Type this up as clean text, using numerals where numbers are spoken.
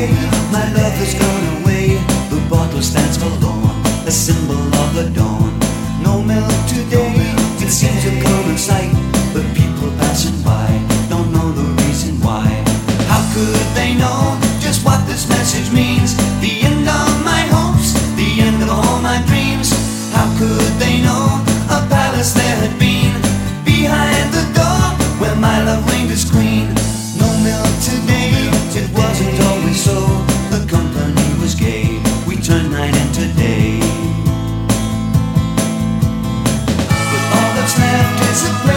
today. My love has gone away. The bottle stands forlorn, a symbol of the dawn. No milk today. It seems a common sight, but people passing by don't know the reason why. How could they know just what this message means? The end of my hopes, the end of all my dreams. How could they know a palace there had been behind the door where my love reigned as queen? No milk today, it wasn't always so. The company was gay, we turned night into day. But all that's left is a place